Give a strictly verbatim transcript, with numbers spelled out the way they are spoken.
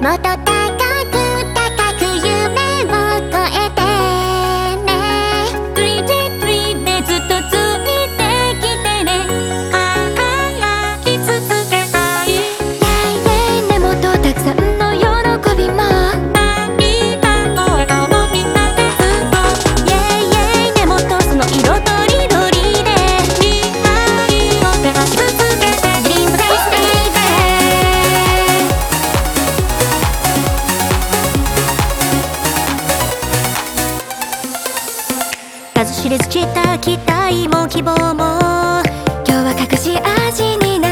もっと高く高く夢を越えてね。 スリーディー スリー でずっとついてきてね。輝き続けたい。イェイイェイね、もっとたくさんの喜びも泣いたこともみんなでずっとイェイイェイね、もっとその色とりどりで未来を照らし続けて Dream Place Baby。数知れず散った期待も希望も今日は隠し味にな